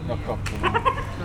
kapcsolom.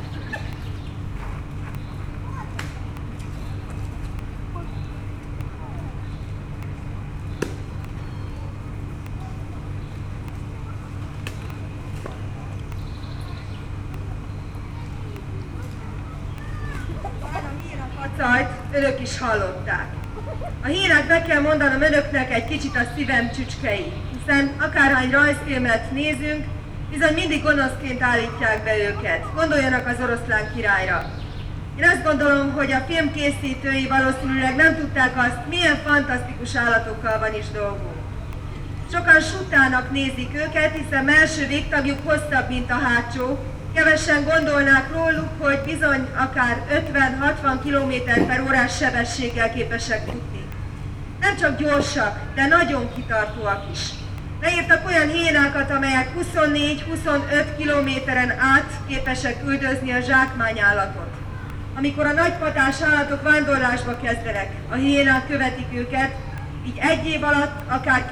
Önök is hallották. A hírek, be kell mondanom önöknek, egy kicsit a szívem csücskei, hiszen akárhány rajzfilmet nézünk, bizony mindig gonoszként állítják be őket. Gondoljanak az Oroszlán királyra. Én azt gondolom, hogy a film készítői valószínűleg nem tudták azt, milyen fantasztikus állatokkal van is dolgunk. Sokan sutának nézik őket, hiszen mellső végtagjuk hosszabb, mint a hátsó. Kevesen gondolnák róluk, hogy bizony akár 50-60 km/h sebességgel képesek futni. Nem csak gyorsak, de nagyon kitartóak is. Leírtak olyan hénákat, amelyek 24-25 kilométeren át képesek üldözni a zsákmányállatot. Amikor a nagypatás állatok vándorlásba kezdenek, a hénák követik őket, így egy év alatt akár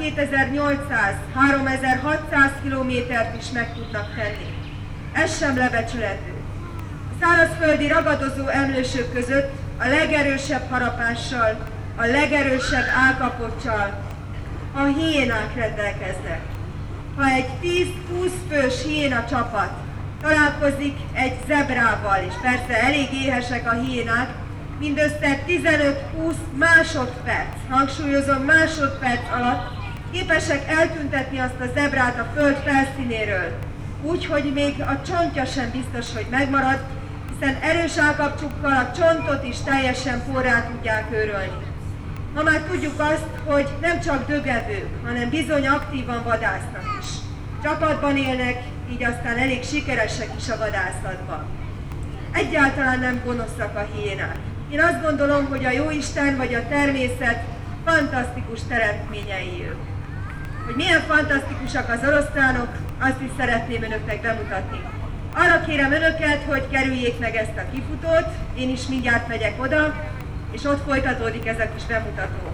2800-3600 kilométert is meg tudnak tenni. Ez sem lebecsülető. A szárazföldi ragadozó emlősök között a legerősebb harapással, a legerősebb állkapoccsal a hiénák rendelkeznek. Ha egy 10-20 fős hiéna csapat találkozik egy zebrával, és persze elég éhesek a hiénák, mindössze 15-20 másodperc, hangsúlyozom másodperc alatt képesek eltüntetni azt a zebrát a föld felszínéről, úgy, hogy még a csontja sem biztos, hogy megmarad, hiszen erős állkapcsukkal a csontot is teljesen forrá tudják őrölni. Ma már tudjuk azt, hogy nem csak dögevők, hanem bizony aktívan vadásznak is. Csapatban élnek, így aztán elég sikeresek is a vadászatban. Egyáltalán nem gonoszak a hiénák. Én azt gondolom, hogy a jóisten vagy a természet fantasztikus teremtményei ők. Hogy milyen fantasztikusak az oroszlánok, azt is szeretném önöknek bemutatni. Arra kérem önöket, hogy kerüljék meg ezt a kifutót, én is mindjárt megyek oda, és ott folytatódik ez a kis bemutató.